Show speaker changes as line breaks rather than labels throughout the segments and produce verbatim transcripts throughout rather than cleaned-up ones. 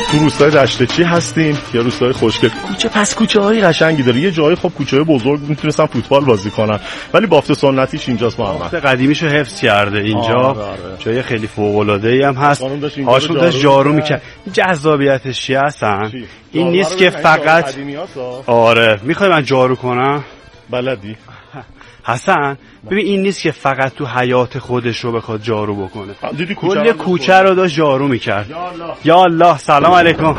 تو روستای دشتچی هستیم، یه روستای خوشگل. کوچه پس کوچه های قشنگی داره. یه جای خب کوچه های بزرگ میتونستن فوتبال بازی کنن، ولی بافت سنتیش اینجاست. محمد
بافت قدیمیشو حفظ کرده اینجا. آره آره. جای خیلی فوق العاده ای هم هست. هاشون داشت جارو میکرد. جذابیتش چی هستن؟ این نیست که فقط آره میخوای من جارو کنم؟
بلدی
حسن ببین این نیست که فقط تو حیات خودش رو بخواد جارو بکنه، کل کوچه رو داشت جارو میکرد. یا الله. سلام علیکم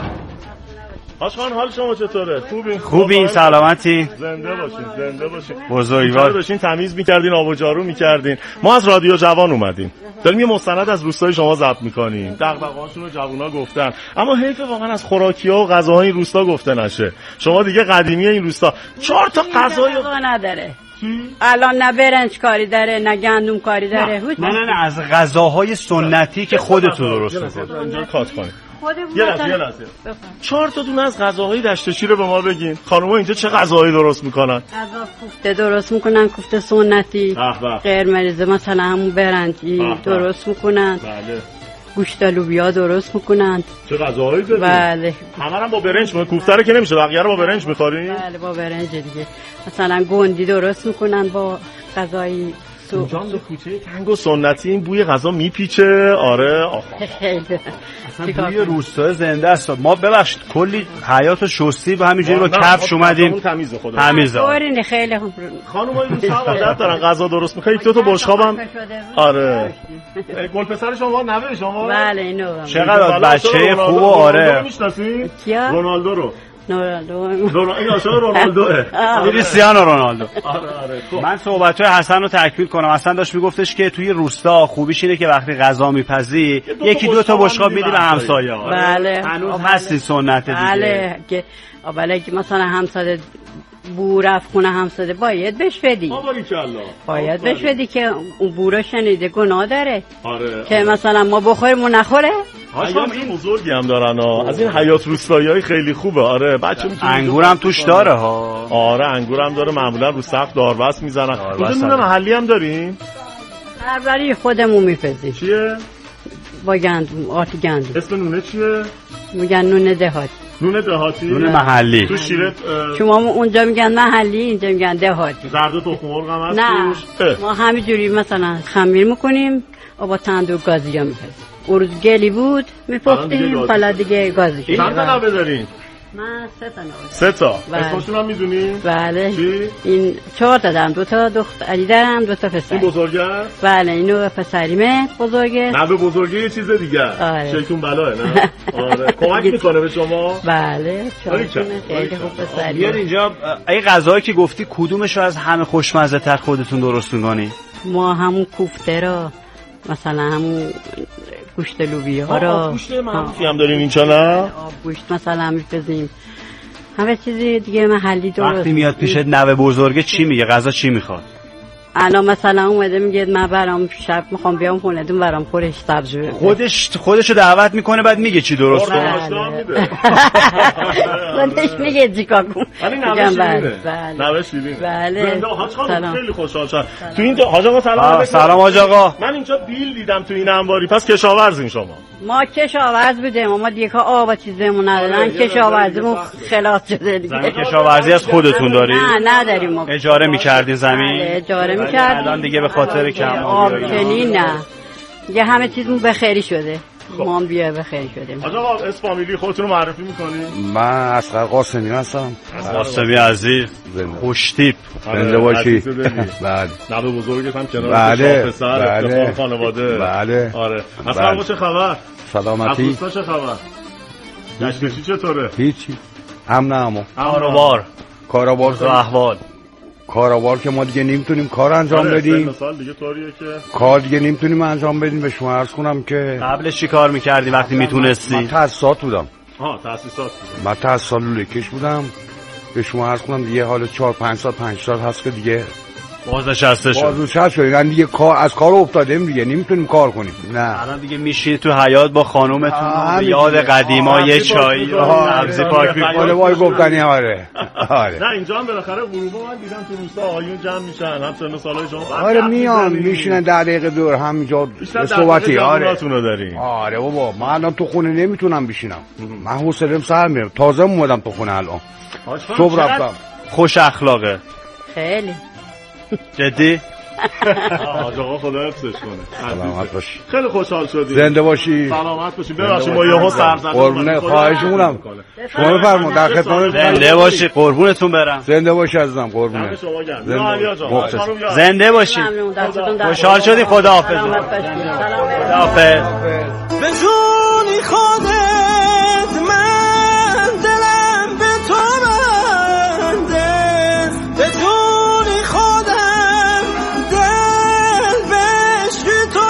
آشخان، حال شما چطوره؟ خوبین؟
خوبین؟ سلامتی؟
زنده باشین، زنده باشین.
بزرگوار
داشتین تمیز میکردین، آب و جارو میکردین. ما از رادیو جوان اومدیم، داریم یه مستند از روستای شما ضبط میکنیم. دغدغه‌هاشون رو جوونا گفتن، اما حیف واقعا از خوراکی‌ها و غذاهای این روستا گفته نشه. شما دیگه قدیمی این روستا چهار تا غذای
نداره. الان نه برنج کاری داره، نه گندم کاری داره.
نه نه نه, نه از غذاهای سنتی که خودتون درست می‌کنید.
اینجا کات کنید. یه لحظه یه لحظه چهار تا دونه از غذاهای دشتچی رو به ما بگین. خانم‌ها اینجا چه غذاهایی درست میکنن؟
غذا کوفته درست میکنن، کوفته سنتی، قرمز مثلا همون برنجی درست میکنن. بله. گوشت لوبیا درست میکنن.
چه غذاهایی دارید؟
بله.
همه هم با برنج. ما کوفته رو که نمیشه، بقیه رو با برنج میخوریم؟
بله با برنج دیگه. مثلا گندی درست میکنن با غذای
اینجام دو کوچه تنگ و سنتی این بوی غذا میپیچه. آره آخه
اصلا بوی روستای زنده است. ما ببخشید کلی حیات و شستی و همینجوری با کفش اومدیم.
تمیزه خدا
تمیزه.
آره خیلی خوب.
خانم‌ها این روستا عادت دارن غذا درست میکنن. یک دو تا بشقابم. آره گل پسر شما نوه شما؟
بله اینو.
چقدر بچه خوب. آره
رونالدو رو
رونالدو
این عاشق رونالدوه.
کریستیانو رونالدو. آره آره. من صحبت‌های حسن رو تکمیل کنم. حسن داشت میگفتش که توی روستا خوبیش اینه که وقتی غذا میپزی یکی دو تا بشقاب میدی به همسایه‌ها.
بله.
هنوز هستی سنت دیگه.
بله که اولا که مثلا همسایه بو رفت خونه همسایه باید بهش بدی. باید بهش بدی که اون بورا شنیده گناه داره.
آره.
که مثلا ما بخوریم و نخوره.
حیات این بزرگی هم دارن ها. از این حیات روستایی‌های خیلی خوبه. آره بچه میتونه
انگورم توش داره ها.
آره انگورم داره، معمولا رو سقف داربست میزنن. نون محلی هم داریم.
هر خودمون میپزیم.
چیه؟
با گندم، آتی گندم.
اسم نونه چیه؟
میگن نون دهاتی.
نون دهاتی؟
نون محلی.
تو شیرت
شما اونجا میگن محلی، اینجا میگن دهاتی.
زرد و تخم مرغ هم هست
توش؟ ما همینجوری مثلا خمیر میکنیم و با تندور گازی ها میپزیم. اروز گلی بود میپختیم، حالا دیگه گازی شد.
چند تا نوه دارین؟
من سه تا نوه.
سه تا؟ اسمشون هم میدونی؟
بله.
چی؟
این چهار تا دارم، دو تا دختری دارم، دو تا پسر.
این بزرگه است؟
بله اینو پسریمه بزرگه.
نوه بزرگه یه چیز دیگه.
آره.
شیطون بلاه نه؟ آره. کمک میکنه به شما؟
بله. خیلی خوب پسری.
بیاد اینجا این غذایی که گفتی کدومشو از همه خوشمزه تر خودتون درست میکنی؟
ما همون کوفته رو مثلا همون گوشت لوبیا رو
گوشت معروفی هم داریم اینجا نه؟
آب گوشت مثلا میپزیم، همه چیزی دیگه محلی درست.
وقتی میاد پیشت نوه بزرگه چی میگه؟ غذا چی میخواد؟
الان مثلا اومده میگه من برام شب میخوام بیام خونه دون برام خورش سبز بده.
خودش خودشو دعوت میکنه بعد میگه چی درست کنه.
خودش میگه چیکار کنم.
ولی نوه شیرینه. نوه شیرینه.
بله.
حاج خانم خیلی خوشحال شدم. تو این حاج آقا سلام علیکم.
سلام حاج آقا.
من اینجا بیل دیدم تو این انباری، پس کشاورزین شما؟
ما کشاورز بودیم، ما دیگه آب و چیزمون ندادن، کشاورزیمون خلاص شده دیگه.
کشاورزی از خودتون داری؟
نه نداریم ما.
اجاره می‌کردی زمین؟
اجاره می‌کردیم.
الان دیگه به خاطر کم
آب چنین نه. دیگه همه چیزمون بخیری شده. ما هم بیا بخیری شدیم.
آقا اسم فامیلی خودتون رو معرفی می‌کنید؟
من اصغر قاسمی هستم.
قاسمی عزیز. خوشتیپ.
زنده باشی.
بله. نوه بزرگت هم کنار شاه پسر افتخار خانواده.
بله.
آره. اصلا چه خبر؟
سلامتی.
افسوسا چه خبر؟ دشتچی چطوره؟
هیچی. امن امو.
کاروبار.
کاروبار
و احوال.
کاروبار که ما دیگه نمیتونیم کار انجام بدیم.
مثلا دیگه طوریه که
کار دیگه نمیتونیم انجام بدیم. به شما عرض کنم که
قبلش چی کار میکردی وقتی میتونستی؟
من تاسیسات بودم.
ها تاسیسات بودم.
من تاسیسات لوله کش بودم. به شما عرض کنم دیگه حالا چهار پنج سال پنج سال هست که دیگه
بازنشسته شد
بازنشسته شدن دیگه، کار از کار افتادیم دیگه، نمیتونیم کار کنیم. نه
الان دیگه میشینید تو حیاط با خانومتون یاد قدیما یه چایی سبزی پاک
می‌کنه. وای گفتنی آره
آره. نه اینجا هم بالاخره غروبا من دیدم تو روستا آقایون جمع میشن، هم سن سالای شما.
آره میان میشینن ده دقیقه دور همینجا صحبتی. آره
داریم.
آره بابا من الان تو خونه نمیتونم بشینم، من حوصله‌ام سر میره. تازه اومدم تو خونه الان، صبح رفتم.
خوش اخلاقه
خیلی.
جدی؟
آقا خدا حفظش کنه.
سلامت باشی.
خیلی خوشحال شدیم.
زنده باشی.
سلامت باشی. ببخشید ما یهو سرزنش
قربون خواهشمونم. شما بفرمایید در خدمت.
زنده باشی قربونتون برم.
زنده باشی عزیزم قربونت.
زنده باشی. خوشحال شدی. خدا حافظ. خدا حافظ.
به جونی خودت من دلم به تو بنده، به جونی خودم دل بشکی تو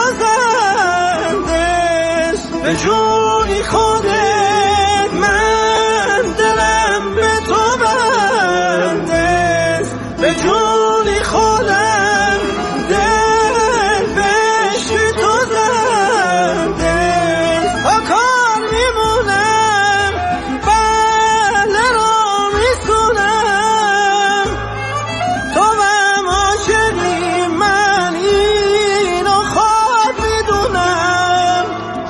زنده، به جونی خودت من دلم به تو بنده، به جونی خودم دل بشکی تو زنده. آکار میمونم بله را میسونم، تو هم عاشقی من اینو خواب میدونم.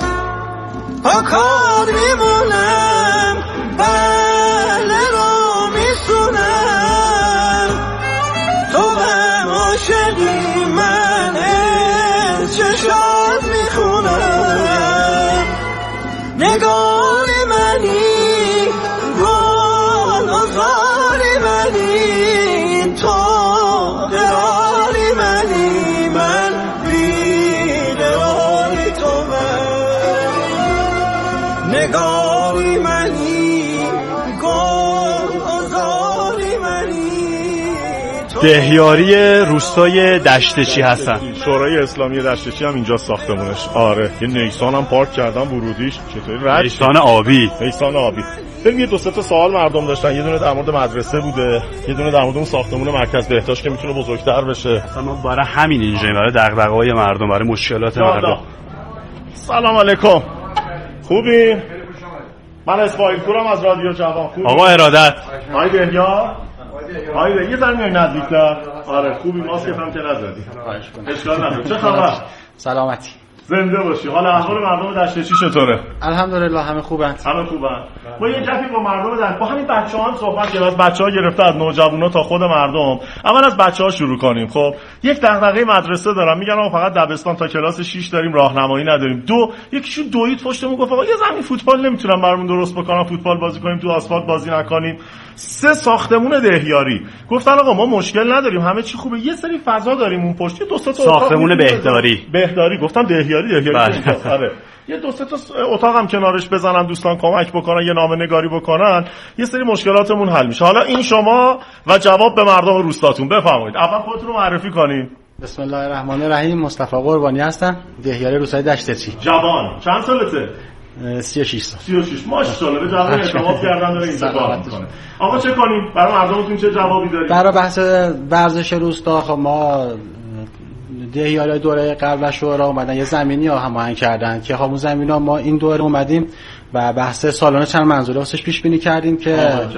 آکار میمونم بله را میسونم، تو هم عاشقی من چشات میخونم. نگاه منی گل آزار منی، تو قرار منی، من بی قراری تو من. نگاه منی گل آزار منی.
دهیاری روستای دشتچی هستن.
شورای اسلامی دشتچی هم اینجا ساختمونش. آره یه نیسان هم پارک کردن ورودیش. چطوری رد؟
نیسان آبی.
نیسان آبی. ببین یه دو سه تا سوال مردم داشتن. یه دونه در مورد مدرسه بوده، یه دونه در مورد اون ساختمون مرکز بهداشت که میتونه بزرگتر بشه.
ما برای همین اینجا، برای دغدغه‌های مردم، برای مشکلات مردم.
سلام علیکم. خوبی؟ من اسماعیل پورم از رادیو جوان. خوبی؟
آقا ارادت.
آقای بهیار؟ آقای بهیار یه ذره میای نزدیک‌تر. آره خوبی، ماسکت هم که نزدی. اشکال نداره. چه خبر؟
سلامتی.
زنده باشی. حال احوال مردم دشتچی چطوره؟
الحمدلله همه خوبن.
همه خوبن. ما یه جفی با مردم دشت با همین بچه‌ها هم صحبت کردیم. از بچه‌ها گرفته از نوجوانا تا خود مردم. اول از بچه‌ها شروع کنیم. خب یک دغدغه مدرسه دارم، میگن آقا فقط دبستان تا کلاس شش داریم، راهنمایی نداریم. دو یکیشون دوید پشتمون گفت آقا یه زمین فوتبال نمیتونم برامون درست بکنم، فوتبال بازی کنیم، تو آسفالت بازی نکنیم. سه ساختمون دهیاری. گفتن آقا ما مشکل نداریم، همه چی خوبه، یه سری فضا داریم اون پشت، دو تا
ساختمون بهداری.
بهداری گفتم دهیاری دهیاری. آره یه دو سه تا اتاق هم کنارش بزنن، دوستان کمک بکنن، یه نامه‌نگاری بکنن، یه سری مشکلاتمون حل میشه. حالا این شما و جواب به مردم روستاتون. بفرمایید اول خودتون رو معرفی کنین.
بسم الله الرحمن الرحیم. مصطفی قربانی هستم، دهیاری روستای دشتچی.
جوان چند سالته؟
سی و شش سال.
سی و شش ماشاءالله. به جواب اعتماد کردن داره اینجا کار میکنه. آقا چه کنیم برای مردمتون؟ چه جوابی دارید
برای بحث ورزش روستا؟ خب ما دهیاری دوره قبل از شورا اومدن یه زمینی ها هماهنگ کردن که همون زمینا ما این دوره اومدیم و بحث سالانه چند منظوره واسش پیش بینی کردیم که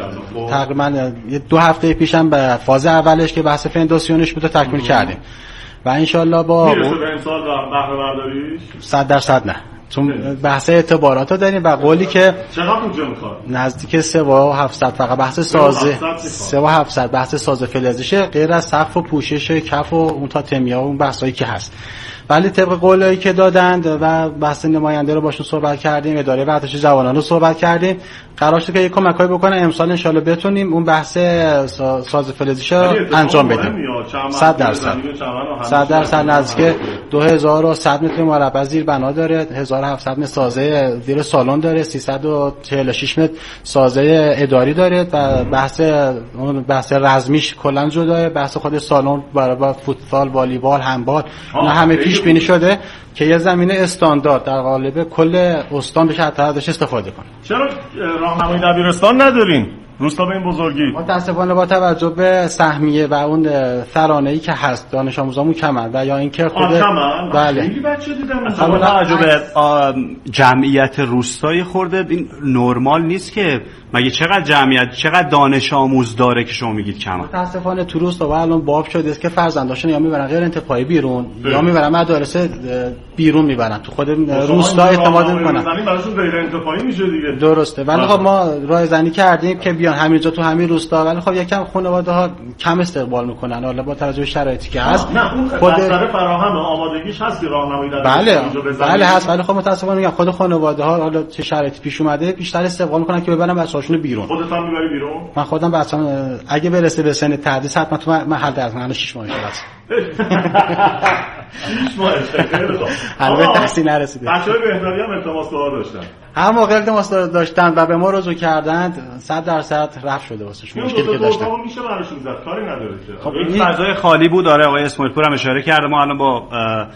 تقریبا دو هفته پیشم به فاز اولش که بحث فنداسیونش بود تکمیل کردیم و انشالله با
میرسه به امسال بهره برداریش
صد درصد نه، چون بحث اعتبارات رو داریم و قولی که
چقدر اونجا میخواد
نزدیک سه و هفتصد فقط بحث سازه سه و هفتصد بحث سازه فلزیشه، غیر از سقف و پوشش کف و اون تا تمیا و اون بحثایی که هست. ولی طبق قولایی که دادند و بحث نماینده رو باشون صحبت کردیم، اداره ورزش جوانان رو صحبت کردیم، قرار شد که یک کمکایی بکنه امسال ان شاءالله بتونیم اون بحث ساز فلزیشه انجام بدیم. صد درصد صد درصد نزدیک دو هزار و صد متر مربع زیر بنا داره، هزار و هفتصد متر سازه زیر سالن داره، سیصد و چهل و شش متر سازه اداری داره و بحث اون بحث رزمیش کلا جداه، بحث خود سالن برای فوتبال، والیبال، هندبال اینا همه پیش بینی شده که یه زمینه استاندارد در قالب کل استان بشه حتی ازش استفاده کنه.
چرا راهنمای دبیرستان ندارین روستا به این بزرگی.
متاسفانه با توجه به سهمیه و اون ترانه‌ای که هست دانش آموزامون کمن و یا اینکه خود
بله خیلی بچه دیدم
اصلا با توجه به جمعیت روستای خورده این نرمال نیست که مگه چقدر جمعیت چقدر دانش آموز داره که شما میگید کم؟
متاسفانه تو روستا الان باب شده است که فرزنداشون یا میبرن غیر انتفاعی بیرون ده. یا میبرن مدارس بیرون میبرن تو خود روستا اعتماد میکنن
زنی براشون غیر انتفاعی میشه دیگه.
درسته ولی خب ما راه زنی کردیم که بیان همینجا تو همین روستا ولی خب یکم خانواده ها کم استقبال میکنن حالا با توجه به شرایطی که هست
خود اثر فراهم آمادگیش هست راهنمایی دادن
بله بله هست ولی خب متاسفانه میگم خود خانواده ها حالا چه شرایطی پیش اومده بیشتر استقبال میکنن که ببرن بچه‌هاشون بیرون.
خودت هم میبری بیرون؟
من خودم بچه‌م اگه برسه به سن تدریس حتما تو محل درس من شش ماه شده است.
شش ماه خیلی خوب.
البته تحصیل نرسیده.
بچه‌های بهداری هم التماس دعا داشتن.
هر موقع التماس داشتن و به ما رجوع کردند صد درصد رفع شده واسه مشکلی که داشتن.
اون میشه براشون زد کاری نداره که.
خب این فضای خالی بود داره آقای اسماعیل پور هم اشاره کرده ما الان با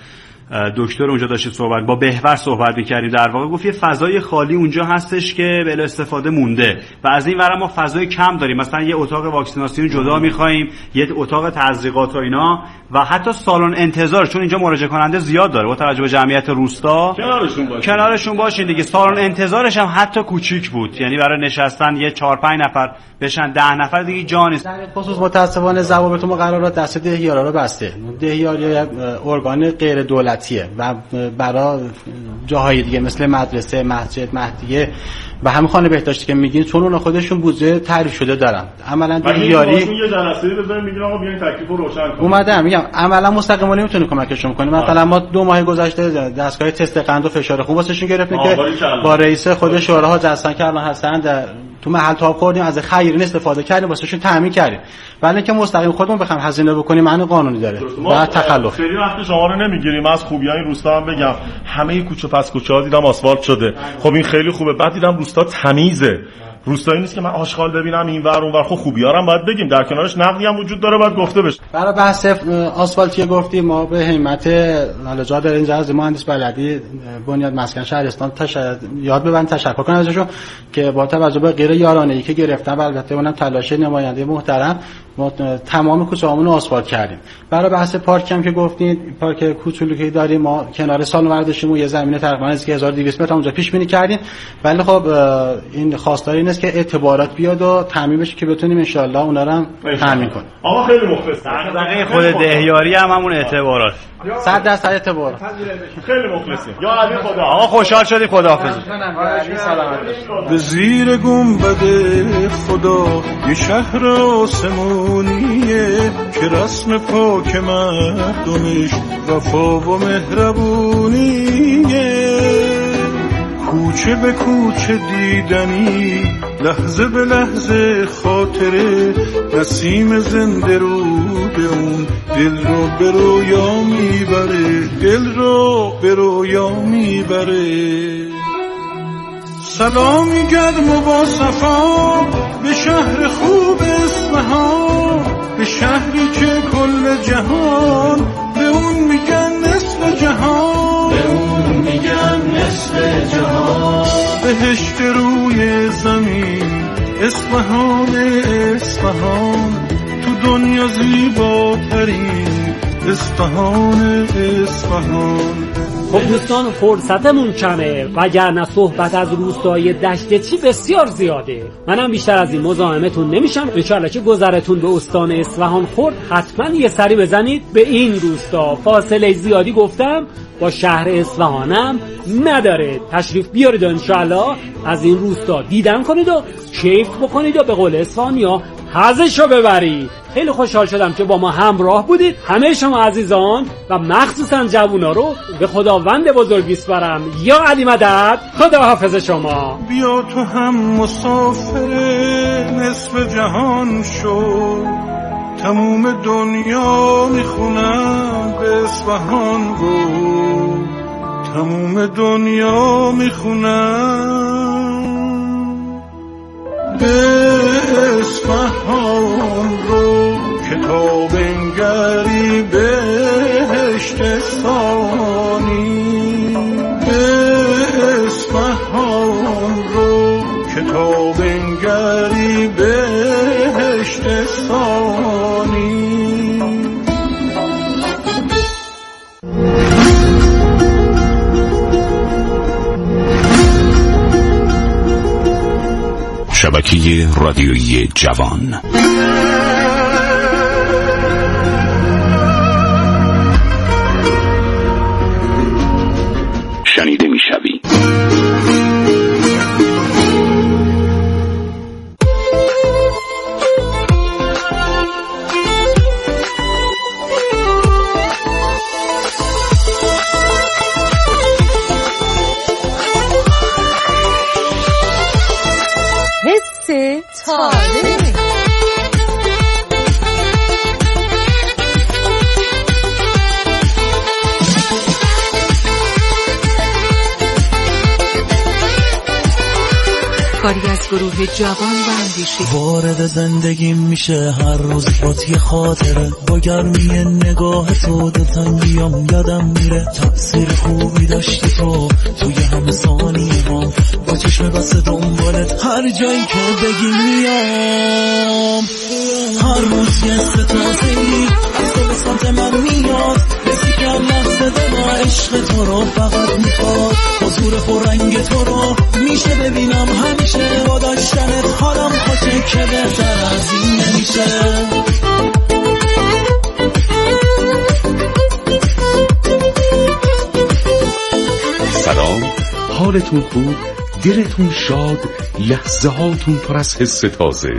دکتر اونجا داشتید صحبت با بهور صحبت می‌کردیم در واقع گفت یه فضای خالی اونجا هستش که بلا استفاده مونده و از این ور ما فضای کم داریم مثلا یه اتاق واکسیناسیون جدا می‌خوایم یه اتاق تزریقات و اینا و حتی سالن انتظار چون اینجا مراجعه کننده زیاد داره با توجه به جمعیت روستا
کنارشون باشین
کنارشون باشین دیگه سالن انتظارش هم حتی کوچیک بود یعنی برای نشستن یه چهار پنج نفر بشن ده نفر دیگه جا نیست.
در خصوص متأسفانه ضوابط و مقررات دست دهیارا رو بسته. دهیار یه ارگان غیر دولتیه و برای جاهای دیگه مثل مدرسه، مسجد، مهدیه و همین خانه بهداشتی که میگین چون اون خودشون بودجه تعریف شده دارن. عملاً دهیاری
یه جلسه‌ای بزنین میگین آقا بیاین تکلیفو روشن کنیم.
اومدم میگم عملاً مستقیما نمیتونه کمکشون کنه. مثلا ما دو ماه گذشته دستگاه تست قند و فشار خون واسهشون گرفتیم که با رئیس خود شوراها جلسه کردن هستن تو محل تاب خوردیم از خیرین استفاده کردیم واسهشون تامین کردیم ولی اینکه مستقیم خودمون بخوام هزینه بکنیم معنی قانونی داره و تخلف
خیلی وقت شما رو نمیگیریم از خوبیای روستا هم بگم همه کوچه پس کوچه ها دیدم آسفالت شده خب این خیلی خوبه بعد دیدم روستا تمیزه روستایی نیست که من آشغال ببینم این ور اون ور خب خوبیارم باید بگیم در کنارش نقدی هم وجود داره باید گفته بشه.
برای بحث آسفالتی گفتیم ما به همت حالا جا داره اینجا از مهندس بلدی بنیاد مسکن شهرستان تشکر یاد ببند تشکر کنم ازشون که با توجه به غیر یارانه‌ای که گرفتن البته اونم تلاش نماینده محترم ما تمام کوچه‌هامون رو آسفالت کردیم. برای بحث پارک هم که گفتید پارک کوچولو که داریم ما کنار سالن ورزشیمون یه زمین تقریبا از هزار و دویست متر اونجا پیش بینی کردیم ولی خب این خواستار این است که اعتبارات بیاد و تامین بشه که بتونیم ان شاء الله اونا رو هم تامین کنیم.
آقا خیلی مخلصم.
دقیقاً خود دهیاری هم همون اعتبارات.
صد درصد اعتبار.
خیلی مخلصیم. یا علی خدا.
آقا خوشحال شدیم خداحافظ.
به زیر گنبد خدا یه شهر آسمونیه که رسم پاک مردمش وفا و مهربونیه کوچه به کوچه دیدنی لحظه به لحظه خاطره نسیم زنده رو به اون دل رو به رویا میبره دل رو به رویا میبره سلامی گرم و با صفا به شهر خوب اصفهان به شهری که کل جهان به اون میگن نصف جهان به اون میگن نصف جهان بهشت روی زمین اصفهان اصفهان تو دنیا زیباترین اصفهان اصفهان.
خب دوستان فرصتمون کمه وگرنه صحبت از روستای دشت چی بسیار زیاده منم بیشتر از این مزاحمتون نمیشم انشالله که گذرتون به استان اصفهان خورد حتما یه سری بزنید به این روستا فاصله زیادی گفتم با شهر اصفهانم نداره تشریف بیارید و انشالله از این روستا دیدن کنید و کیف بکنید و به قول اصفهانیا حظشو ببرید. خیلی خوشحال شدم که با ما همراه بودید. همه شما عزیزان و مخصوصا جوونا رو به خداوند بزرگ میسپارم. یا علی مدد خدا حافظ شما.
بیا تو هم مسافر نصف جهان شو تموم دنیا میخونم به اصفهان رو تموم دنیا میخونم به اصفهان رو کتاب انگری بهشت ثانی به اصفهان رو کتاب انگری به
برنامه رادیویی جوان. شنیده میشوی.
کاری از گروه جوان و اندیشه.
وارد زندگی میشه هر روز با یه خاطره، با گرمی نگاه تو دلتنگیام یادم میره. تأثیر خوبی داشتی تو توی همه ثانیه هم، با چشم بسته دنبالت هر جایی که بگی میام. هر روز یه ستازه‌ای از دل سمت من میاد، بسی که لحظه دل عشق تو رو فقط میخواد. حضور پررنگ تو رو میشه ببینم همیشه، با داشتنت حالم خوشه که بهتر از این نمیشه.
سلام، حالتون خوب؟ دلتون شاد؟ لحظه هاتون پر از حس تازه؟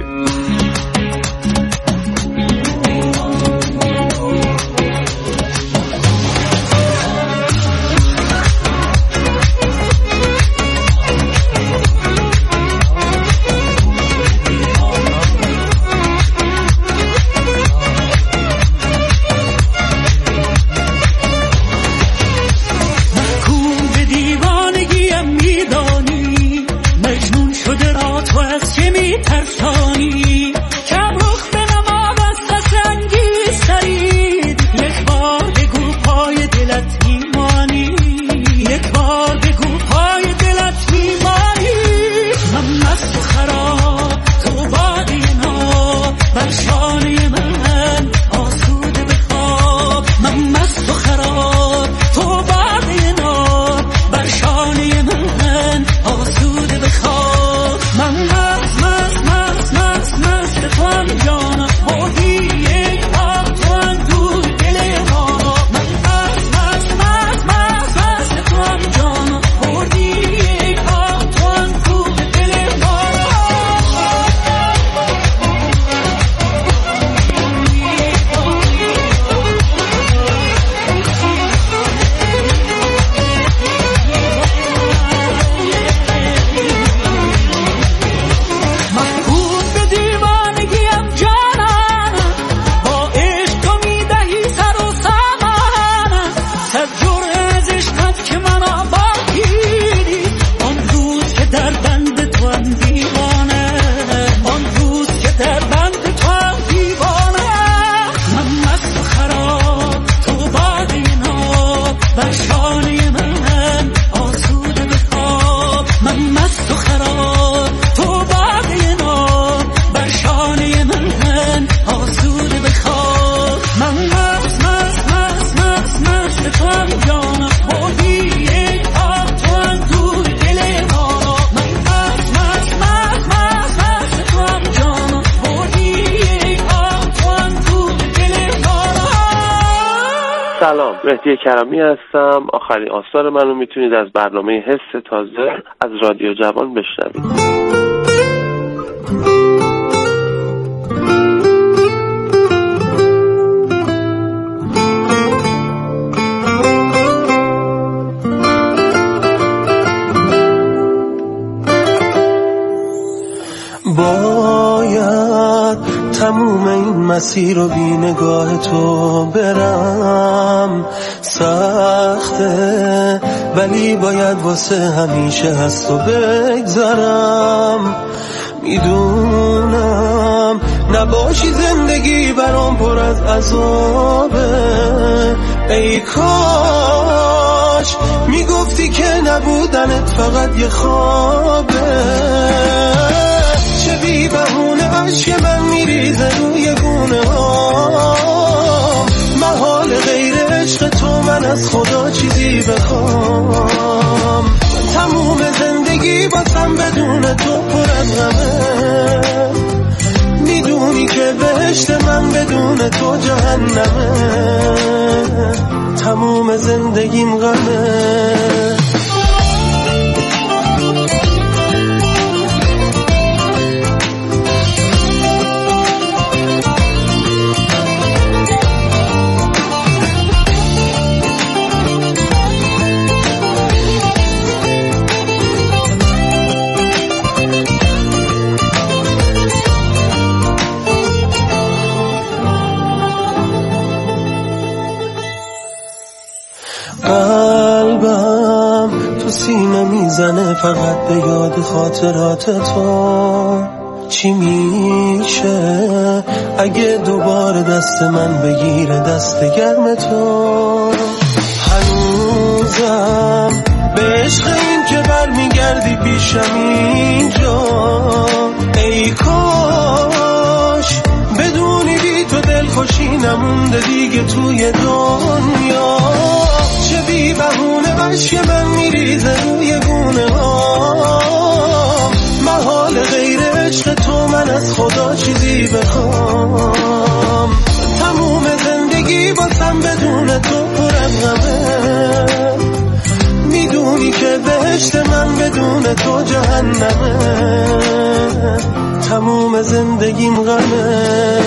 سلام، مهدی کرمی هستم. آخرین آثار منو میتونید از برنامه حس تازه از رادیو جوان بشنوید.
باید تموم این مسیر رو بی نگاه تو برم، سخته ولی باید واسه همیشه هست و بگذارم. میدونم نباشی زندگی برام پر از عذابه، ای کاش میگفتی که نبودنت فقط یه خوابه. چه بی بهونه عشق من میریزه روی گونه ها، محال غیر عشق تو من از خدا چیزی بخوام. تموم زندگی زندگی باسم بدون تو پرم غمه، میدونی که بهشت من بدون تو جهنمه، تموم زندگیم غمه. قلبم تو سینه میزنه فقط به یاد خاطرات تو. چی میشه اگه دوباره دست من بگیره دست گرم تو؟ هنوزم به عشق این که برمیگردی پیشم اینجا. ای کاش بدونی بی تو دلخوشی نمونده دیگه توی دنیا. چه بی بهونه عشق من میریزه روی گونه ها. محال غیر عشق تو من از خدا چیزی بخوام. تموم زندگی باسم بدون تو پرم غمه، میدونی که بهشت من بدون تو جهنمه، تموم زندگیم غمه.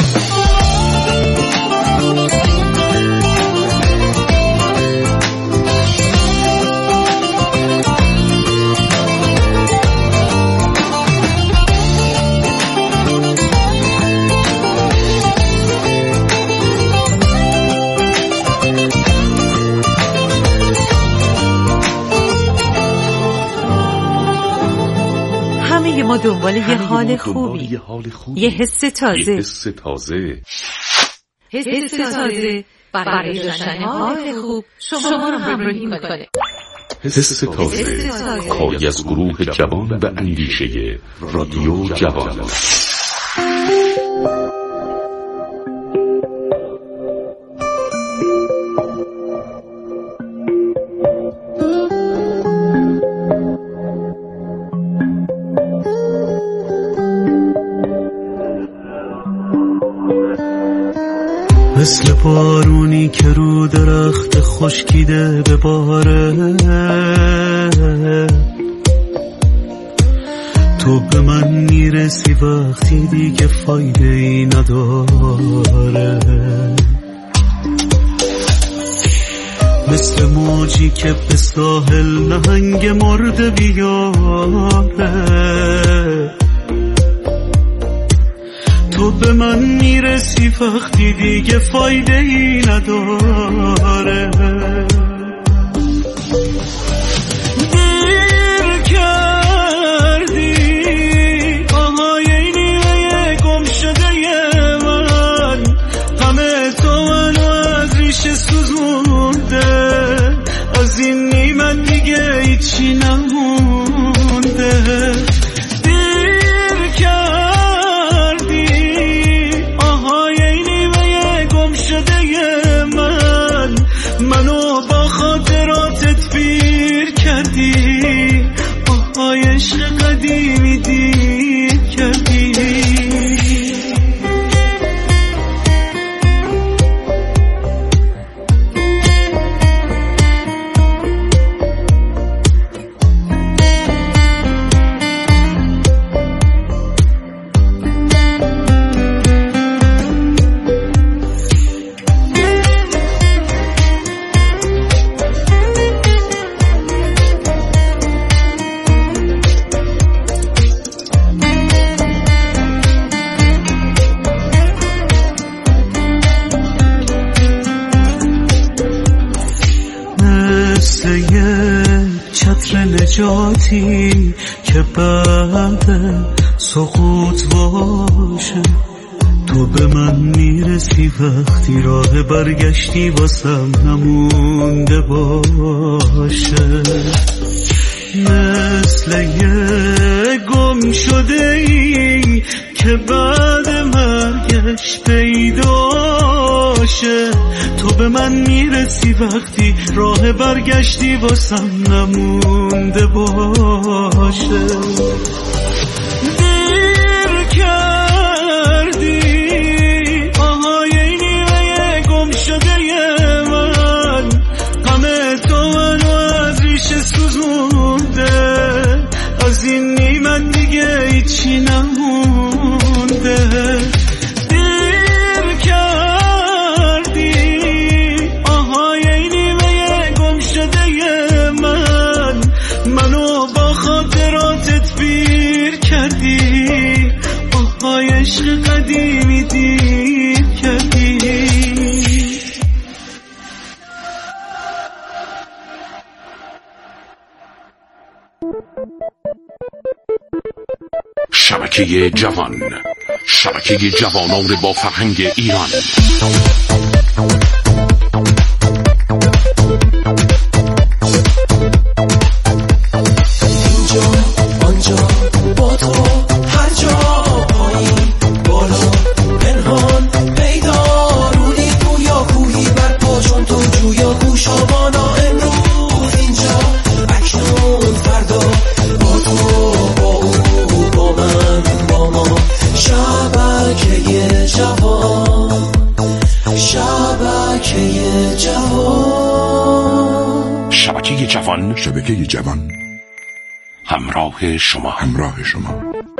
ما دنبال یه حال خوبی، یه حس تازه،
یه حس تازه
حس تازه برای داشتن حال خوب شما رو همراهی میکنه.
حس تازه کاری از گروه جوان و اندیشه رادیو جوان.
مثل بارونی که رو درخت خشکیده به باره، تو به من میرسی وقتی دیگه فایده ای نداره. مثل موجی که به ساحل نهنگ مرده بیاره، تو به من میرسی وقتی دیگه فایده ای نداره. دیر کردی آهای نیمه گم شده من، همه تو منو از ریشه سوزونده، از این نیمه دیگه هیچی نمونده. منو با خاطراتت پیر کردی، آهای عشق قدیمی دیر کردی. نجاتی که بعد سقوط باشه، تو به من میرسی وقتی راه برگشتی واسم نمونده باشه. مثل یه گم شده ای که بعد مرگش پیداشه، تو به من میرسی وقتی راه برگشتی واسم نمونده باشه. دیر کردی آهای نیمه گم شده من، غم تو منو از ریشه سوزونده، از این نیمت دیگه هیچی نمونده. دیر کردی آهای نیمه گم شده من، منو با خاطراتت پیر کردی، آهای عشق قدیمی دیر کردی.
شبکه جوان، شبکه جوانان با فرهنگ ایران.
اینجا آنجا با تو هر جا، پایین بالا پنهان پیدا، رودی گویا کوهی بر پا چون تو جویا گوشابانا. امروز اینجا اکنون فردا، با تو با او با من با ما. شبکه جوان، شبکه جوان،
شبکه جوان،
شبکه جوان،
همراه شما،
همراه شما.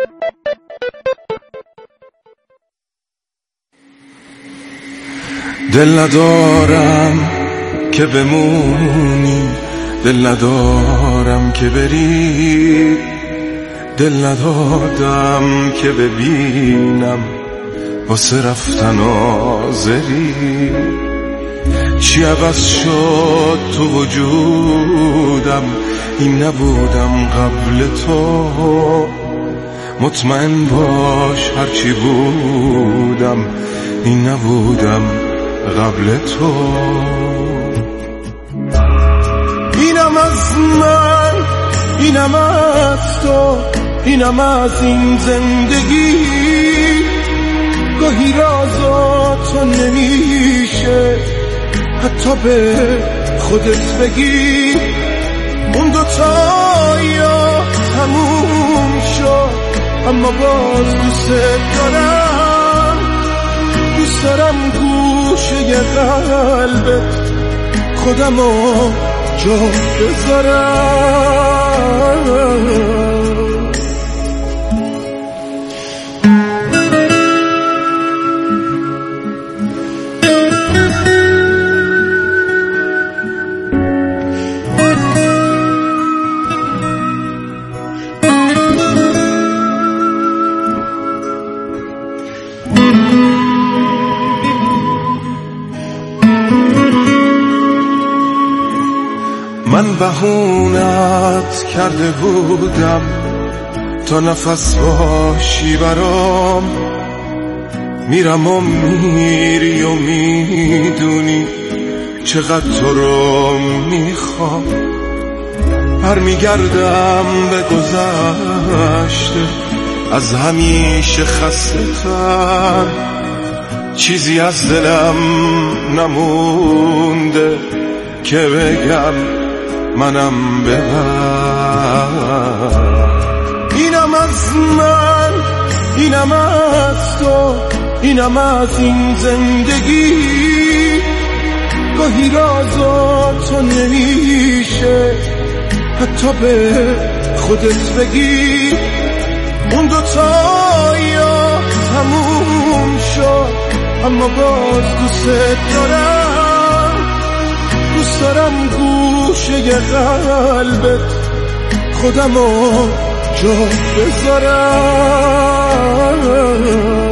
دل ندارم که بمونی، دل ندارم که بری، دل ندادم که ببینم واسه رفتن آزری. چی عوض شد تو وجودم، این نبودم قبل تو. مطمئن باش هرچی بودم، این نبودم قبل تو. اینم از من، اینم از تو، اینم از این زندگی. گاهی رازا تو نمیشه حتی به خودت بگی. اون دوتا یا تموم شد، اما باز دوست دارم. دوست دارم گوشه قلبت خودمو جا بذارم. من بهونت کرده بودم تا نفس باشی برام. میرم و میری و میدونی چقدر تو رو میخوام. برمیگردم به گذشته، از همیشه خسته تر. چیزی از دلم نمونده که بگم منم ببر. اینم از من، اینم از تو، اینم از این زندگی. گاهی رازا تو نمیشه حتی به خودت بگی. اون دوتا یا تموم شد، اما باز دوست دارم. دوست دارم گوشه قلبت خودمو جا بذارم.